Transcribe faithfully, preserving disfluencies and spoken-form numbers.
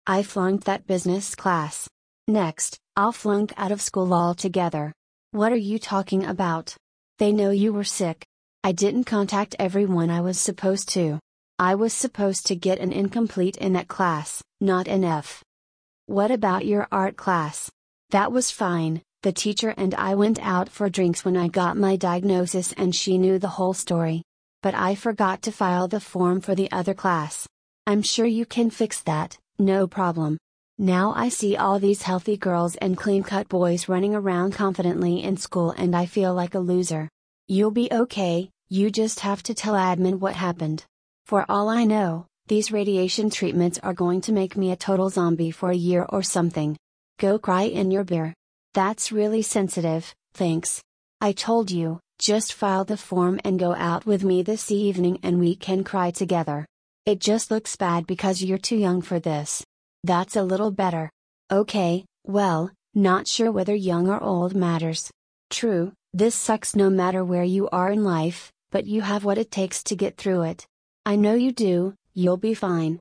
I flunked that business class. Next, I'll flunk out of school altogether. What are you talking about? They know you were sick. I didn't contact everyone I was supposed to. I was supposed to get an incomplete in that class, not an F. What about your art class? That was fine. The teacher and I went out for drinks when I got my diagnosis and she knew the whole story. But I forgot to file the form for the other class. I'm sure you can fix that, no problem. Now I see all these healthy girls and clean-cut boys running around confidently in school and I feel like a loser. You'll be okay, you just have to tell admin what happened. For all I know, these radiation treatments are going to make me a total zombie for a year or something. Go cry in your beer. That's really sensitive, thanks. I told you, just file the form and go out with me this evening and we can cry together. It just looks bad because you're too young for this. That's a little better. Okay, well, not sure whether young or old matters. True, this sucks no matter where you are in life, but you have what it takes to get through it. I know you do, you'll be fine.